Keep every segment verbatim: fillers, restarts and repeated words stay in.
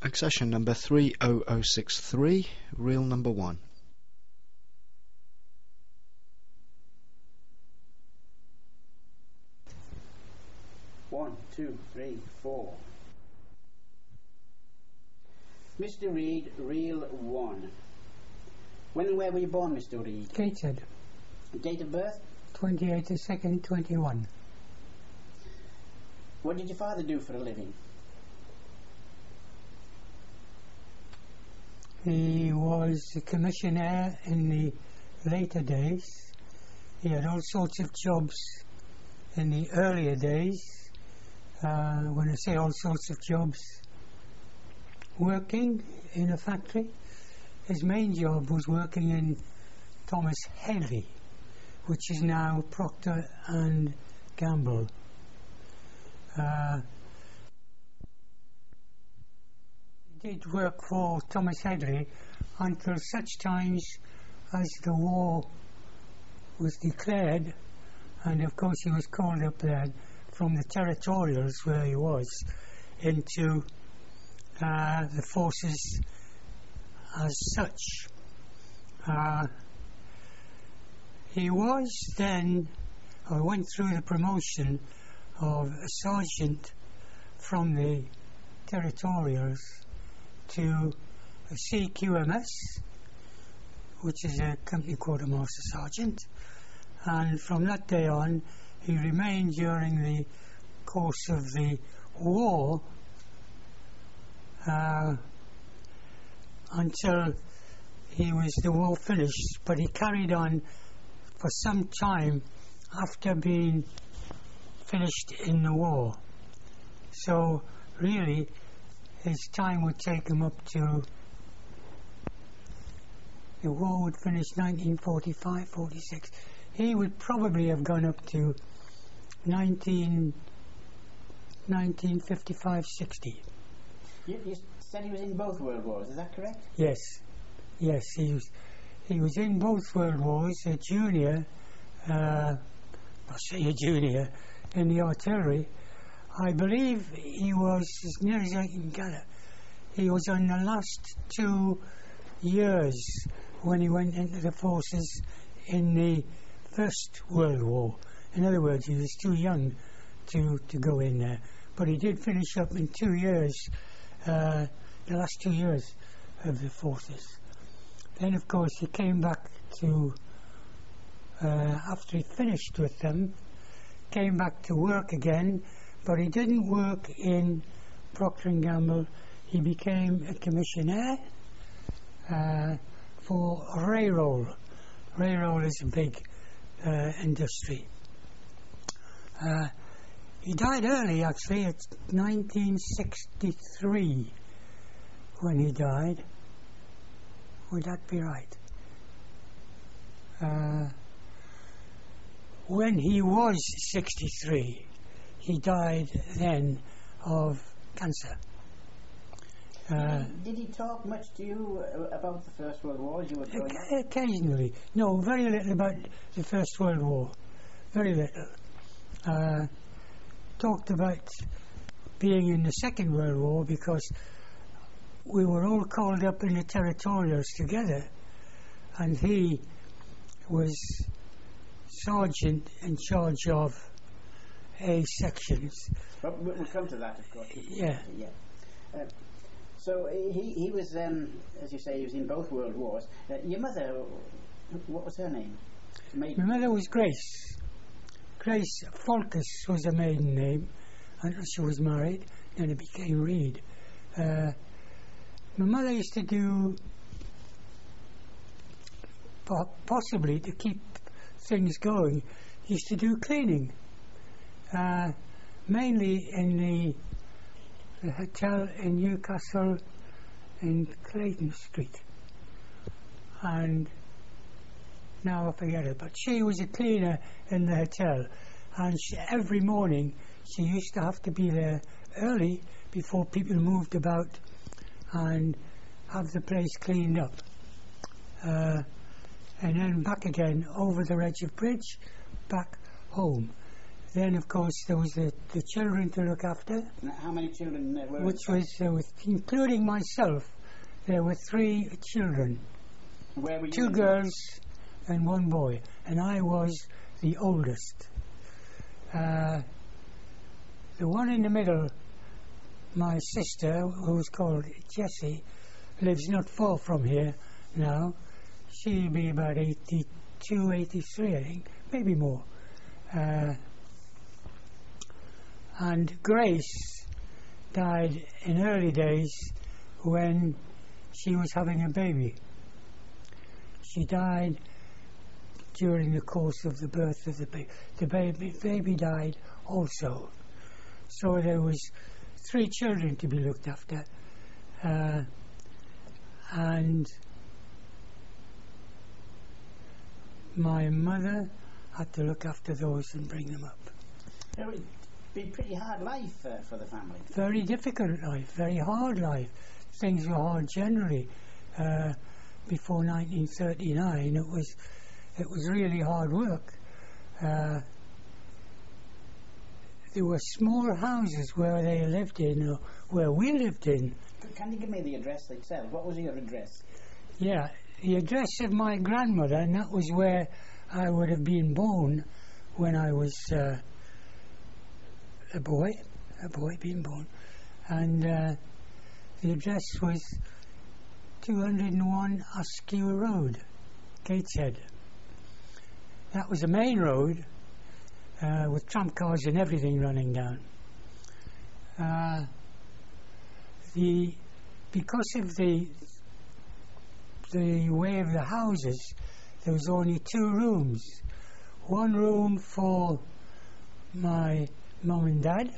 Accession number three oh oh six three, reel number one. One, two, three, four. Mister Reed, reel one. When and where were you born, Mister Reed? Gateshead. Date of birth? twenty-eighth of second, twenty-one. What did your father do for a living? He was a commissioner in the later days. He had all sorts of jobs in the earlier days. Uh, when I say all sorts of jobs, working in a factory. His main job was working in Thomas Headley, which is now Procter and Gamble. Uh, he did work for Thomas Headley until such times as the war was declared, and of course he was called up there from the territorials where he was into uh, the forces as such. Uh, he was then, or went through the promotion of a sergeant from the territorials to a C Q M S, which is a company quartermaster sergeant, and from that day on he remained during the course of the war uh, until he was the war finished, but he carried on for some time after being finished in the war. So really his time would take him up to, the war would finish nineteen forty-five forty-six. He would probably have gone up to nineteen fifty-five sixty. You, you said he was in both World Wars, is that correct? Yes, yes, he was. He was in both World Wars, a junior, uh, I'll say a junior, in the artillery. I believe he was, as near as I can gather, he was on the last two years when he went into the forces in the First World War. In other words, he was too young to, to go in there. But he did finish up in two years, uh, the last two years of the forces. Then, of course, he came back to, uh, after he finished with them, came back to work again, but he didn't work in Procter and Gamble. He became a commissioner uh, for Railroll. Railroll is a big uh, industry. Uh, he died early, actually. It's nineteen sixty-three when he died. Would that be right? Uh, when he was sixty-three, he died then of cancer. Uh, did, he, did he talk much to you uh, about the First World War as you were growing up? Occasionally. No, very little about the First World War. Very little. Uh, talked about being in the Second World War because we were all called up in the territorials together, and he was sergeant in charge of A sections. But we'll come to that, of course. Yeah. Yeah. Uh, so he he was, um, as you say, he was in both World Wars. Uh, your mother, what was her name? Maiden. My mother was Grace. Grace Folkus was her maiden name, until she was married, then it became Reed. Uh, my mother used to do, po- possibly to keep things going, used to do cleaning, uh, mainly in the, the hotel in Newcastle in Clayton Street. And now I forget it, but she was a cleaner in the hotel, and she, every morning she used to have to be there early before people moved about and have the place cleaned up, uh, and then back again over the Redgeford Bridge, back home. Then, of course, there was the, the children to look after, And how many children uh, were which in- was, uh, with, including myself, there were three children, Where were you? two in- girls and one boy, and I was the oldest. Uh, the one in the middle, my sister, who's called Jessie, lives not far from here now. She'll be about eighty-two, eighty-three, I think, maybe more. Uh, and Grace died in early days when she was having a baby. She died during the course of the birth of the baby. The baby, baby died also. So there was three children to be looked after. Uh, and my mother had to look after those and bring them up. It would be a pretty hard life uh, for the family. Very difficult life, very hard life. Things were hard generally. Uh, before nineteen thirty-nine, it was it was really hard work. Uh, there were small houses where they lived in, or where we lived in. Can you give me the address itself? What was your address? Yeah, the address of my grandmother, and that was where I would have been born when I was uh, a boy, a boy being born. And uh, the address was two oh one Askew Road, Gateshead. That was a main road uh, with tram cars and everything running down. Uh, the because of the the way of the houses, there was only two rooms. One room for my mum and dad,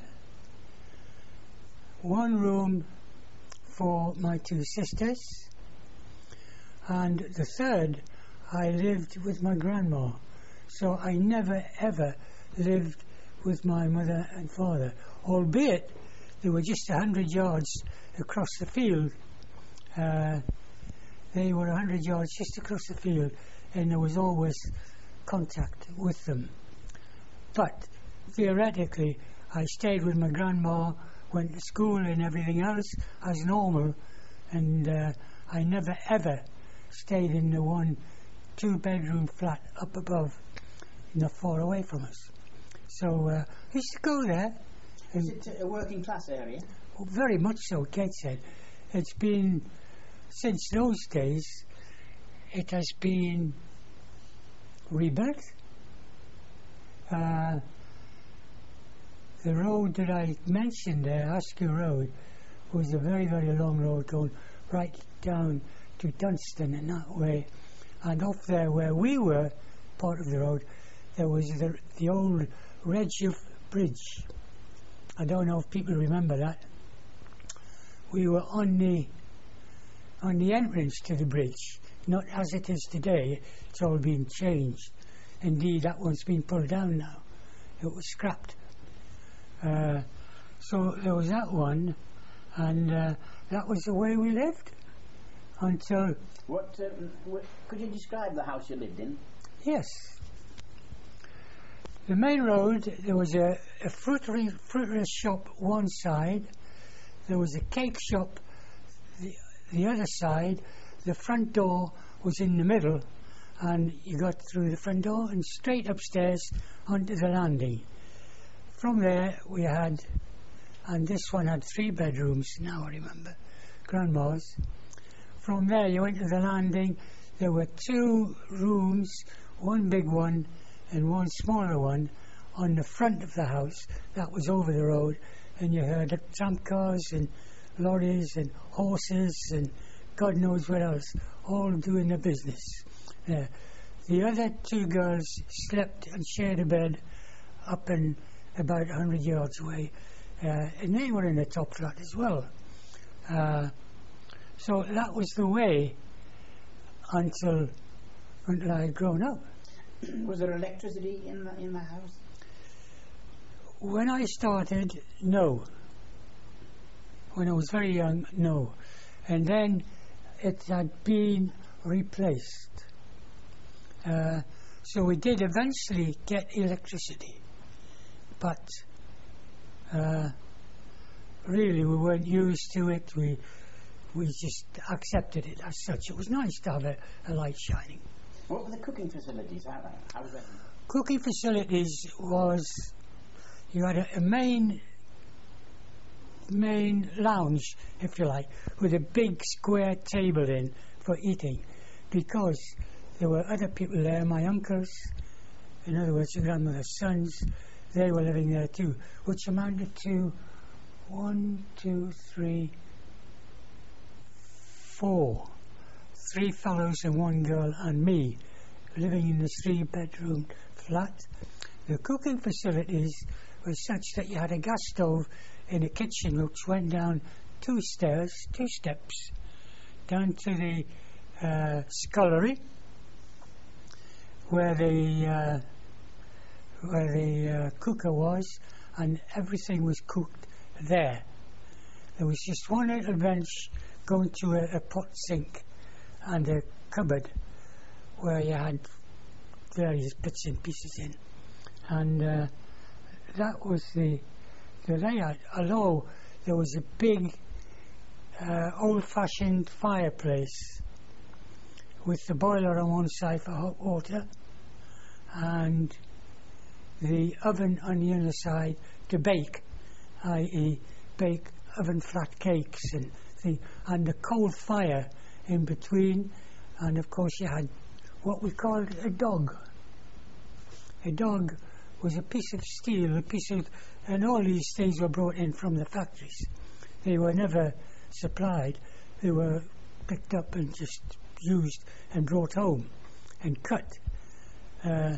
one room for my two sisters, and the third I lived with my grandma. So I never ever lived with my mother and father, albeit they were just a hundred yards across the field. Uh, they were a hundred yards just across the field, and there was always contact with them. But theoretically, I stayed with my grandma, went to school and everything else as normal, and uh, I never ever stayed in the one two bedroom flat up above, not far away from us. So uh, I used to go there. Is it a working class area? Oh, very much so, Gateshead. It's been, since those days, it has been rebuilt. Uh, the road that I mentioned there, Askew Road, was a very, very long road going right down to Dunstan in that way. And off there where we were, part of the road, there was the, the old Redjuff Bridge. I don't know if people remember that. We were on the on the entrance to the bridge, not as it is today. It's all been changed. Indeed, that one's been pulled down now. It was scrapped. Uh, so there was that one, and uh, that was the way we lived until. What, um, what could you describe the house you lived in? Yes. The main road, there was a, a fruitery, fruiterer's shop one side, there was a cake shop the, the other side, the front door was in the middle, and you got through the front door and straight upstairs onto the landing. From there we had, and this one had three bedrooms, now I remember, grandma's. From there you went to the landing, there were two rooms, one big one and one smaller one on the front of the house that was over the road, and you heard the tram cars and lorries and horses and God knows what else, all doing their business. Uh, the other two girls slept and shared a bed up and about a hundred yards away, uh, and they were in the top flat as well. Uh, so that was the way until until I had grown up. Was there electricity in the in the house? When I started, no. When I was very young, no. And then it had been replaced. Uh, so we did eventually get electricity. but uh, really we weren't used to it. We we just accepted it as such. It was nice to have a, a light shining. What were the cooking facilities? How, how was that? Cooking facilities was, you had a, a main main lounge, if you like, with a big square table in for eating, because there were other people there, my uncles, in other words, your grandmother's sons, they were living there too, which amounted to one, two, three, four, three fellows and one girl and me, living in this three-bedroom flat. The cooking facilities were such that you had a gas stove in the kitchen which went down two stairs, two steps, down to the uh, scullery, where the uh, where the uh, cooker was, and everything was cooked there. There was just one little bench going to a, a pot sink and a cupboard where you had various bits and pieces in, and uh, that was the the layout. Although there was a big uh, old-fashioned fireplace with the boiler on one side for hot water and the oven on the other side to bake, that is bake oven flat cakes and things, and the cold fire in between, and of course you had what we called a dog. A dog was a piece of steel, a piece of, and all these things were brought in from the factories. They were never supplied, they were picked up and just used and brought home and cut. Uh,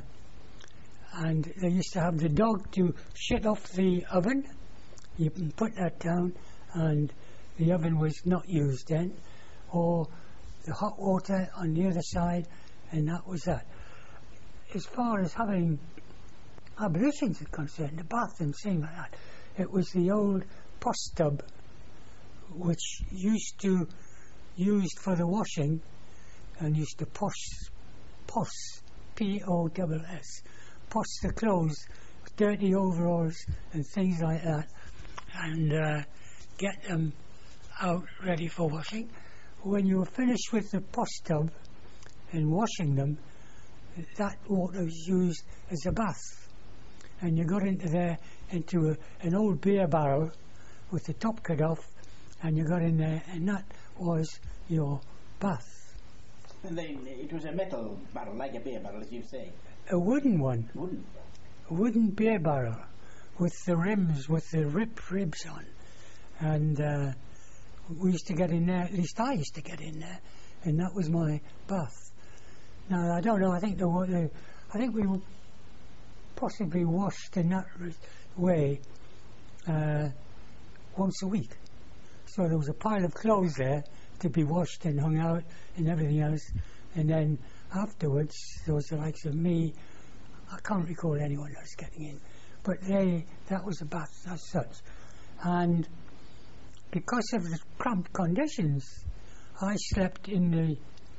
and they used to have the dog to shut off the oven. You can put that down, and the oven was not used then, or the hot water on the other side, and that was that. As far as having ablutions are concerned, the bath and things like that, it was the old post tub which used to used for the washing, and used to posh, posh, P O S S, posh the clothes, dirty overalls and things like that, and uh, get them out ready for washing. When you were finished with the posh tub and washing them, that water was used as a bath, and you got into there into a, an old beer barrel with the top cut off, and you got in there, and that was your bath. And they, it was a metal barrel, like a beer barrel, as you say. A wooden one. Wooden. A wooden beer barrel with the rims, with the ripped ribs on, and uh, we used to get in there. At least I used to get in there, and that was my bath. Now I don't know. I think the, the I think we possibly washed in that way uh, once a week. So there was a pile of clothes there to be washed and hung out and everything else, and then afterwards there was the likes of me. I can't recall anyone else getting in, but they that was a bath as such. And because of the cramped conditions, I slept in the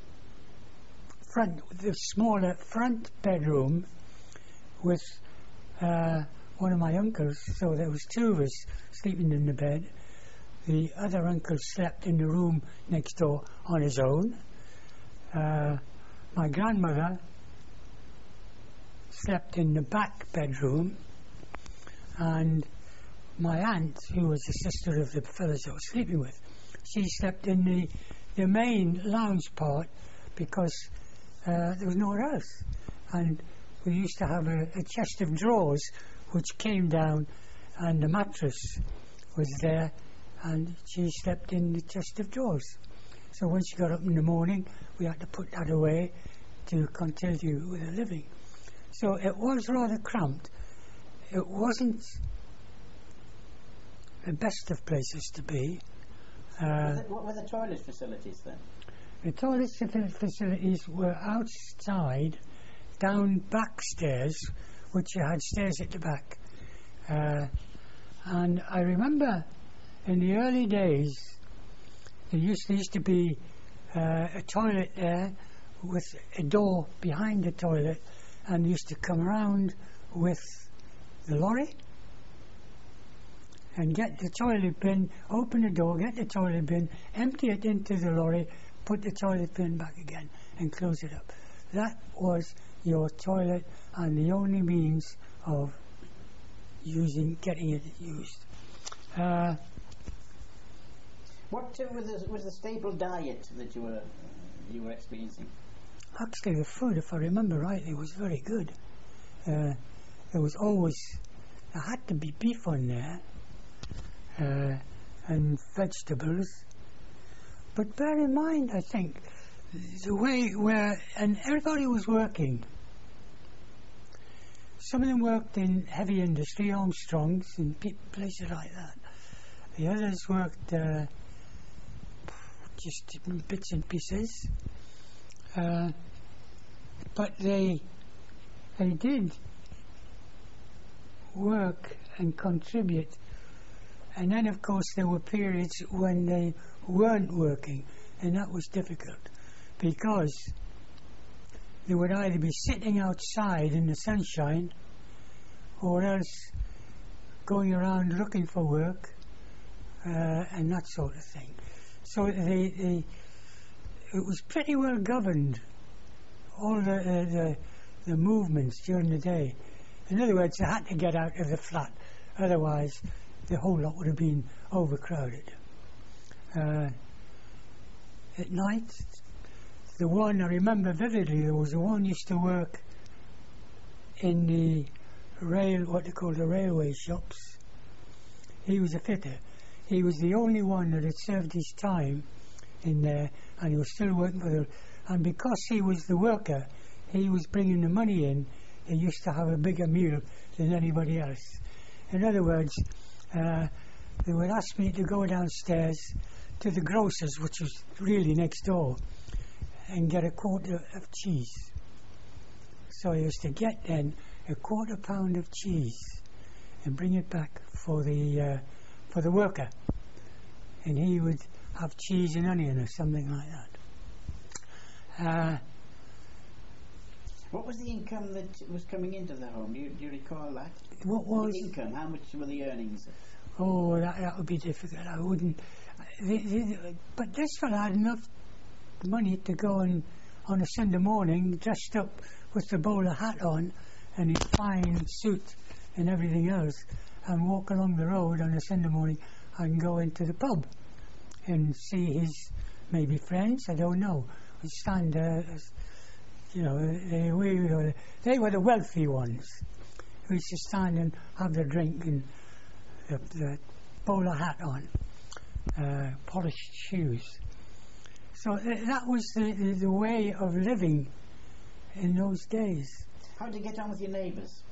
front, the smaller front bedroom with uh, one of my uncles, so there was two of us sleeping in the bed. The other uncle slept in the room next door on his own. Uh, my grandmother slept in the back bedroom, and my aunt, who was the sister of the fellows I was sleeping with, she slept in the, the main lounge part, because uh, there was nowhere else. And we used to have a, a chest of drawers which came down, and the mattress was there, and she slept in the chest of drawers. So when she got up in the morning, we had to put that away to continue with the living. So it was rather cramped. It wasn't the best of places to be. Uh, what were the toilet facilities then? The toilet facilities were outside, down back stairs, which you had stairs at the back. Uh, and I remember in the early days, there used, there used to be uh, a toilet there with a door behind the toilet, and used to come around with the lorry and get the toilet bin, open the door, get the toilet bin, empty it into the lorry, put the toilet bin back again and close it up. That was your toilet and the only means of using, getting it used. Uh, what uh, was, the, was the staple diet that you were uh, you were experiencing? Actually, the food, if I remember rightly, was very good. Uh, there was always, there had to be beef on there, uh, and vegetables. But bear in mind, I think, the way where, and everybody was working. Some of them worked in heavy industry, Armstrongs, and pe- places like that. The others worked uh, just in bits and pieces. Uh, but they they did work and contribute, and then of course there were periods when they weren't working, and that was difficult because they would either be sitting outside in the sunshine or else going around looking for work, uh, and that sort of thing. So they, they it was pretty well governed, all the, uh, the the movements during the day. In other words, they had to get out of the flat, otherwise the whole lot would have been overcrowded. Uh, at night, the one I remember vividly, there was the one used to work in the rail, what they call the railway shops. He was a fitter. He was the only one that had served his time in there, and he was still working for the. And because he was the worker, he was bringing the money in. He used to have a bigger meal than anybody else. In other words, uh, they would ask me to go downstairs to the grocer's, which was really next door, and get a quarter of cheese. So I used to get then a quarter pound of cheese and bring it back for the uh, for the worker, and he would have cheese and onion or something like that. Uh, what was the income that was coming into the home? Do you, do you recall that? What was the income? How much were the earnings? Oh, that, that would be difficult. I wouldn't. The, the, but this fellow had enough money to go on on a Sunday morning, dressed up with the bowler hat on and his fine suit and everything else, and walk along the road on a Sunday morning and go into the pub and see his maybe friends. I don't know. And stand there, you know. They, we, they were the wealthy ones who used to stand and have their drink and the, the bowler hat on, uh, polished shoes. So th- that was the, the, the way of living in those days. How did you get on with your neighbours?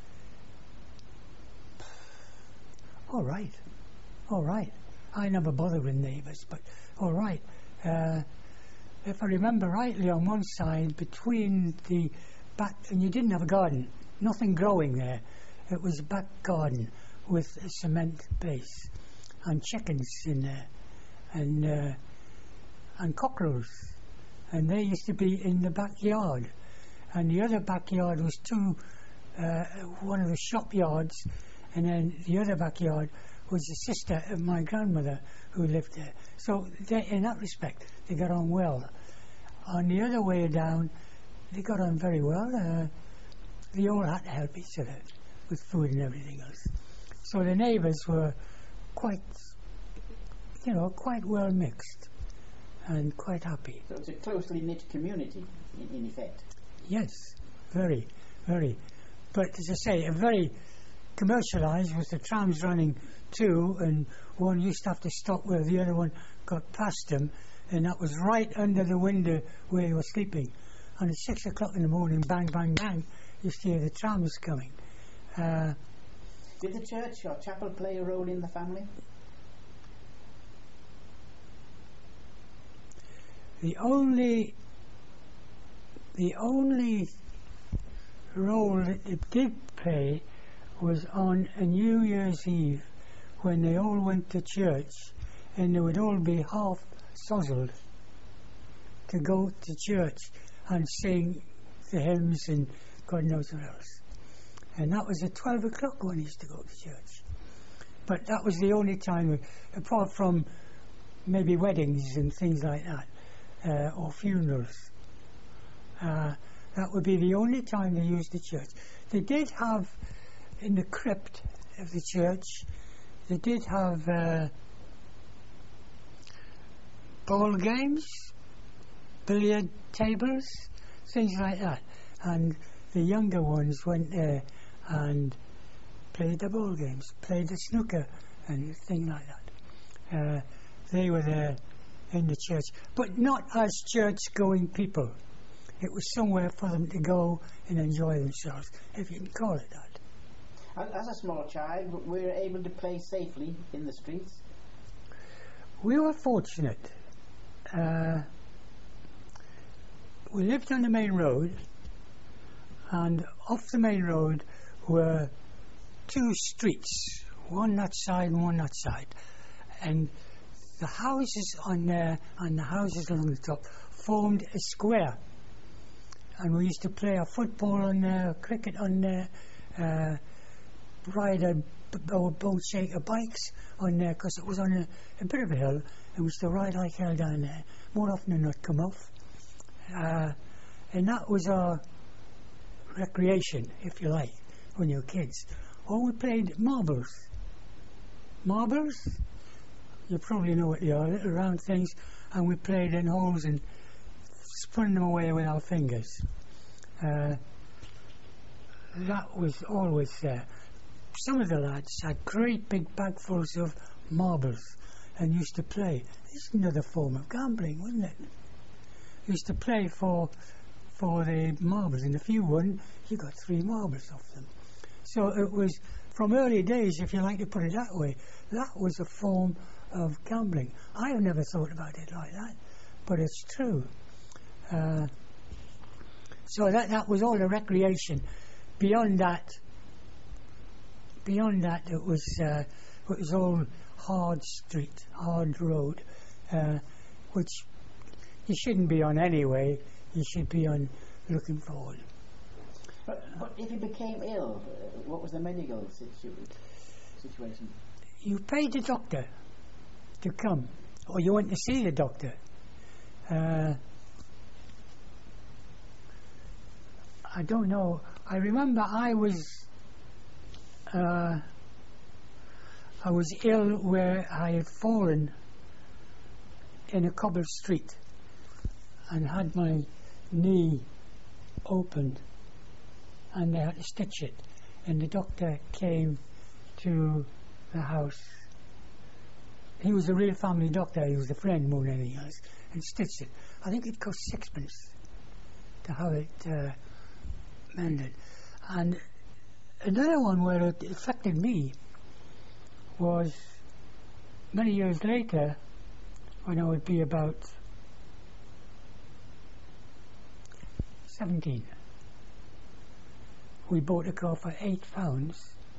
All right, all right. I never bothered with neighbours, but all right. Uh, if I remember rightly, on one side, between the back, and you didn't have a garden, nothing growing there. It was a back garden with a cement base, and chickens in there, and uh, and cockerels, and they used to be in the backyard, and the other backyard was two, uh, one of the shop yards, and then the other backyard was the sister of my grandmother who lived there. So they, in that respect, they got on well. On the other way down, they got on very well. Uh, they all had to help each other with food and everything else. So the neighbours were quite, you know, quite well mixed and quite happy. So it's a closely knit community, in, in effect. Yes, very, very. But as I say, a very commercialised, with the trams running too, and one used to have to stop where the other one got past them, and that was right under the window where you were sleeping. And at six o'clock in the morning, bang, bang, bang, you used to hear the trams coming. Uh, Did the church or chapel play a role in the family? The only, the only role that it did play was on a New Year's Eve, when they all went to church, and they would all be half sozzled to go to church and sing the hymns and God knows what else. And that was at twelve o'clock when he used to go to church, but that was the only time, we, apart from maybe weddings and things like that, uh, or funerals. Uh, that would be the only time they used the church. They did have, in the crypt of the church, they did have uh, ball games, billiard tables, things like that. And the younger ones went there and played the ball games, played the snooker and things like that. Uh, they were there in the church, but not as church-going people. It was somewhere for them to go and enjoy themselves, if you can call it that. As a small child, we were able to play safely in the streets? We were fortunate. Uh, we lived on the main road, and off the main road were two streets, one that side and one that side. And the houses on there and the houses along the top formed a square. And we used to play our football on there, cricket on there, uh, ride a b- or boat shaker bikes on there, because it was on a, a bit of a hill, and we used to ride like hell down there, more often than not come off. Uh, and that was our recreation, if you like, when you were kids. Or we played marbles. Marbles, you probably know what they are, little round things, and we played in holes and spun them away with our fingers. Uh, that was always there. Some of the lads had great big bagfuls of marbles and used to play. This is another form of gambling, wasn't it? Used to play for for the marbles, and if you won, you got three marbles off them. So it was, from early days, if you like to put it that way, that was a form of gambling. I have never thought about it like that, but it's true. Uh, so that that was all the recreation. Beyond that, beyond that, it was uh, it was all hard street, hard road, uh, which you shouldn't be on anyway. You should be on looking forward. But, but if you became ill, uh, what was the medical situ- situation? You paid the doctor to come, or you went to see the doctor. Uh, I don't know. I remember I was uh, I was ill where I had fallen in a cobbled street and had my knee opened, and they had to stitch it. And the doctor came to the house. He was a real family doctor. He was a friend more than anything else, and stitched it. I think it cost sixpence to have it uh, mended. And another one where it affected me was many years later, when I would be about seventeen. We bought a car for eight pounds,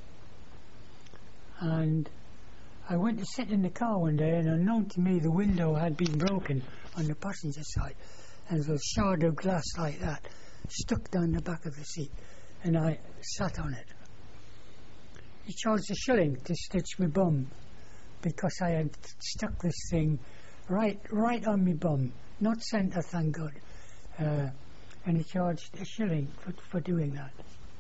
and I went to sit in the car one day, and unknown to me, the window had been broken on the passenger side, and there was a shard of glass like that stuck down the back of the seat, and I sat on it. He charged a shilling to stitch my bum, because I had stuck this thing right right on my bum, not centre, thank God. Uh, and he charged a shilling for, for doing that.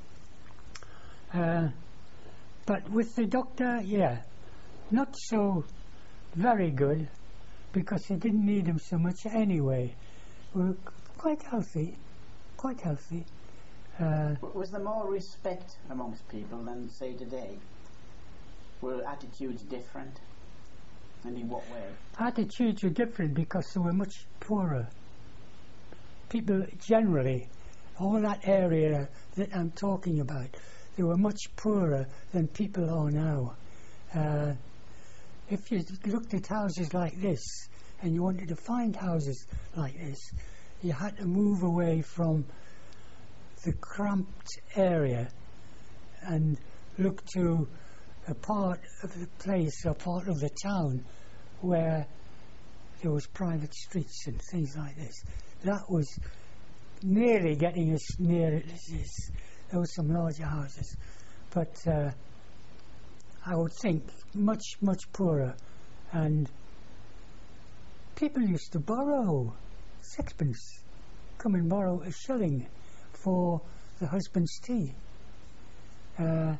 Uh, but with the doctor, yeah, not so very good, because they didn't need him so much anyway. We were quite healthy, quite healthy. Uh, Was there more respect amongst people than, say, today? Were attitudes different? And in what way? Attitudes were different because they were much poorer. People generally, all that area that I'm talking about, they were much poorer than people are now. Uh, if you looked at houses like this, and you wanted to find houses like this, you had to move away from the cramped area and look to a part of the place, a part of the town where there was private streets and things like this. That was nearly getting as near it as this. There were some larger houses, but uh, I would think, much, much poorer. And people used to borrow sixpence, come and borrow a shilling for the husband's tea. Uh,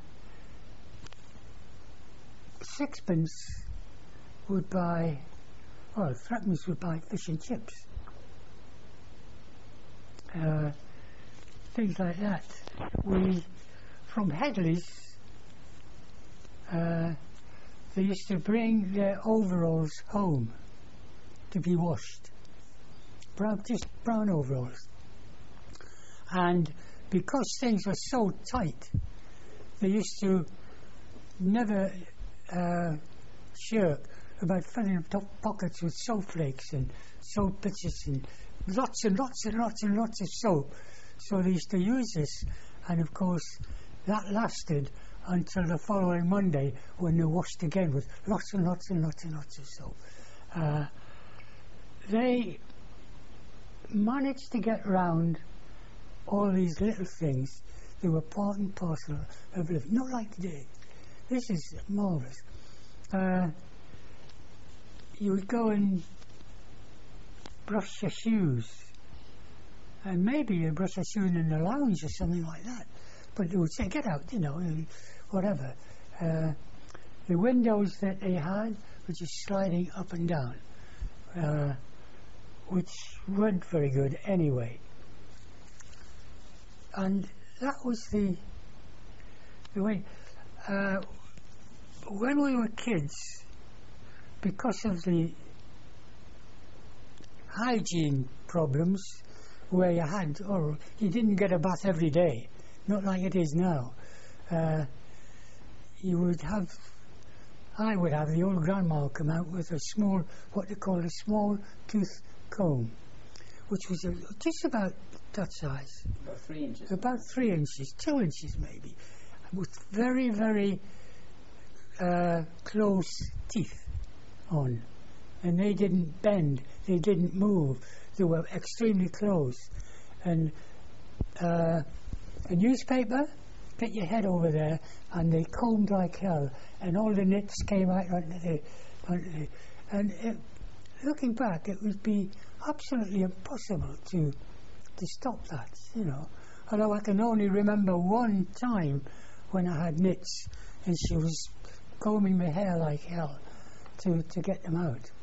sixpence would buy, well, threepence would buy fish and chips. Uh, things like that. We, from Headley's, uh, they used to bring their overalls home to be washed. Brown, just brown overalls. And because things were so tight, they used to never uh, shirk about filling up top pockets with soap flakes and soap pitchers and lots and lots and lots and lots of soap. So they used to use this, and of course that lasted until the following Monday when they washed again with lots and lots and lots and lots of soap. Uh, they managed to get round all these little things. They were part and parcel of living. Not like today. This is marvellous. Uh, you would go and brush your shoes, and maybe you brush your shoes in the lounge or something like that. But they would say, get out, you know, and whatever. Uh, the windows that they had were just sliding up and down, uh, which weren't very good anyway. And that was the the way. Uh, when we were kids, because of the hygiene problems, where you had, or you didn't get a bath every day, not like it is now. Uh, you would have, I would have the old grandma come out with a small, what they call a small tooth comb, which was a, just about that size. About three inches. About three inches, two inches maybe, with very, very uh, close teeth on. And they didn't bend, they didn't move, they were extremely close. And uh, a newspaper, get your head over there, and they combed like hell, and all the nits came out onto the, onto the and it, looking back, it would be absolutely impossible to to stop that, you know. Although I can only remember one time when I had nits, and she was combing my hair like hell to to get them out.